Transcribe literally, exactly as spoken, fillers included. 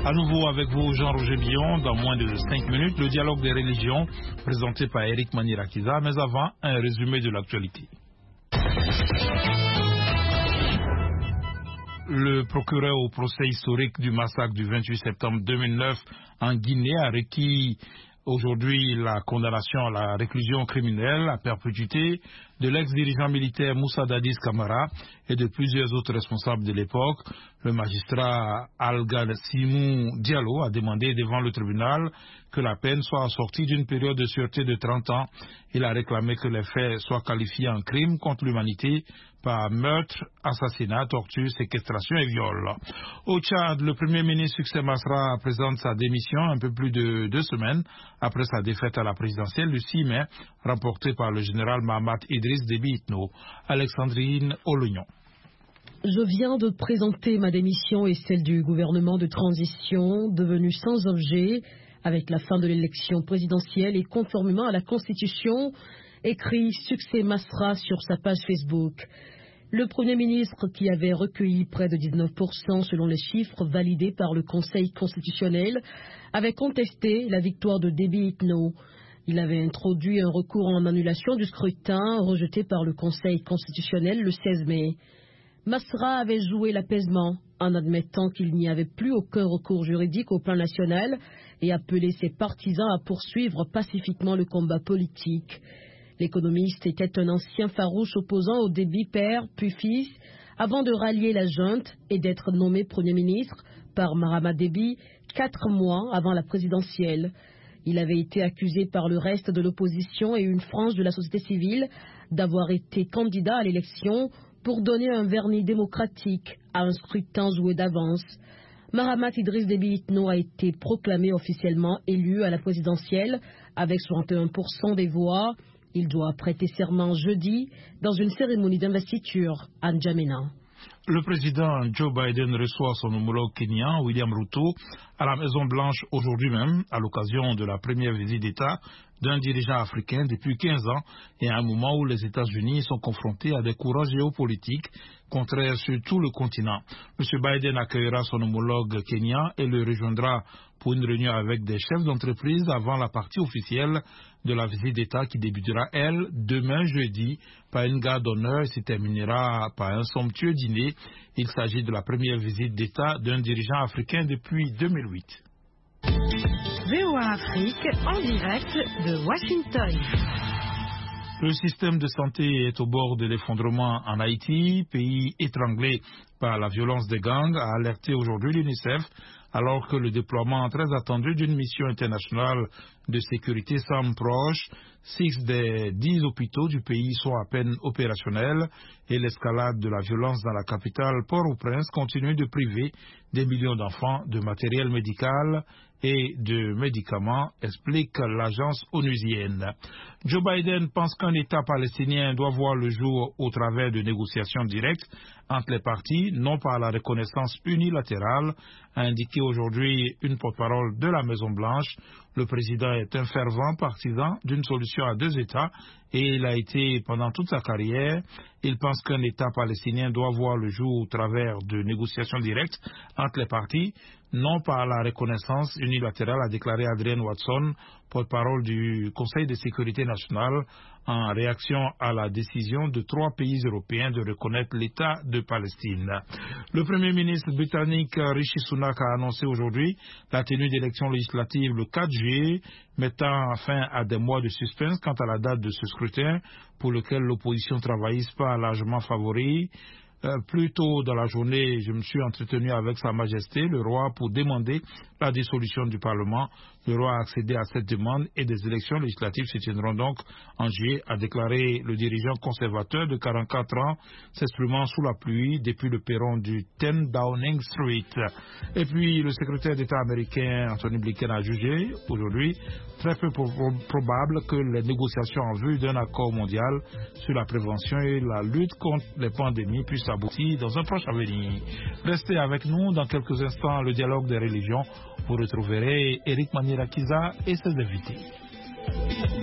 À nouveau avec vous, Jean-Roger Billon, dans moins de cinq minutes, le dialogue des religions présenté par Eric Manirakiza, mais avant, un résumé de l'actualité. Le procureur au procès historique du massacre du vingt-huit septembre deux mille neuf en Guinée a requis aujourd'hui la condamnation à la réclusion criminelle à perpétuité de l'ex-dirigeant militaire Moussa Dadis Camara et de plusieurs autres responsables de l'époque. Le magistrat Algassimou Diallo a demandé devant le tribunal que la peine soit assortie d'une période de sûreté de trente ans. Il a réclamé que les faits soient qualifiés en crime contre l'humanité par meurtre, assassinat, torture, séquestration et viol. Au Tchad, le premier ministre Succès Masra présente sa démission un peu plus de deux semaines après sa défaite à la présidentielle le six mai, remportée par le général Mahamat Idriss Déby Itno. Alexandrine Olognon. Je viens de présenter ma démission et celle du gouvernement de transition, devenu sans objet avec la fin de l'élection présidentielle et conformément à la Constitution, écrit Succès Masra sur sa page Facebook. Le Premier ministre, qui avait recueilli près de dix-neuf pour cent selon les chiffres validés par le Conseil constitutionnel, avait contesté la victoire de Déby Itno. Il avait introduit un recours en annulation du scrutin rejeté par le Conseil constitutionnel le seize mai. Masra avait joué l'apaisement en admettant qu'il n'y avait plus aucun recours juridique au plan national et appelé ses partisans à poursuivre pacifiquement le combat politique. L'économiste était un ancien farouche opposant au Déby père puis fils avant de rallier la junte et d'être nommé Premier ministre par Mahamat Déby quatre mois avant la présidentielle. Il avait été accusé par le reste de l'opposition et une frange de la société civile d'avoir été candidat à l'élection pour donner un vernis démocratique à un scrutin joué d'avance. Mahamat Idriss Déby Itno a été proclamé officiellement élu à la présidentielle avec soixante et un pour cent des voix. Il doit prêter serment jeudi dans une cérémonie d'investiture à N'Djamena. Le président Joe Biden reçoit son homologue kenyan, William Ruto, à la Maison-Blanche aujourd'hui même, à l'occasion de la première visite d'État d'un dirigeant africain depuis quinze ans et à un moment où les États-Unis sont confrontés à des courants géopolitiques contraires sur tout le continent. M. Biden accueillera son homologue kenyan et le rejoindra pour une réunion avec des chefs d'entreprise avant la partie officielle de la visite d'État qui débutera, elle, demain jeudi par une garde d'honneur et se terminera par un somptueux dîner. Il s'agit de la première visite d'État d'un dirigeant africain depuis deux mille huit. V O A Afrique en direct de Washington. Le système de santé est au bord de l'effondrement en Haïti, pays étranglé par la violence des gangs, a alerté aujourd'hui l'UNICEF, alors que le déploiement très attendu d'une mission internationale de sécurité semble proche. Six des dix hôpitaux du pays sont à peine opérationnels et l'escalade de la violence dans la capitale Port-au-Prince continue de priver des millions d'enfants de matériel médical et de médicaments, explique l'agence onusienne. Joe Biden pense qu'un État palestinien doit voir le jour au travers de négociations directes entre les parties, non par la reconnaissance unilatérale, a indiqué aujourd'hui une porte-parole de la Maison-Blanche. Le président est un fervent partisan d'une solution à deux États et il a été pendant toute sa carrière. Il pense qu'un État palestinien doit voir le jour au travers de négociations directes entre les parties, non par la reconnaissance unilatérale, a déclaré Adrienne Watson, porte-parole du Conseil de sécurité nationale, en réaction à la décision de trois pays européens de reconnaître l'État de Palestine. Le Premier ministre britannique Rishi Sunak a annoncé aujourd'hui la tenue d'élections législatives le quatre juillet, mettant fin à des mois de suspense quant à la date de ce scrutin pour lequel l'opposition travailliste pas largement favori. Euh, plus tôt dans la journée, je me suis entretenu avec Sa Majesté, le roi, pour demander la dissolution du Parlement. Le roi a accédé à cette demande et des élections législatives se tiendront donc en juillet, a déclaré le dirigeant conservateur de quarante-quatre ans, s'exprimant sous la pluie depuis le perron du dix Downing Street. Et puis, le secrétaire d'État américain Anthony Blinken a jugé aujourd'hui très peu pro probable que les négociations en vue d'un accord mondial sur la prévention et la lutte contre les pandémies puissent aboutir dans un proche avenir. Restez avec nous dans quelques instants, le dialogue des religions. Vous retrouverez Eric Manirakiza et ses invités.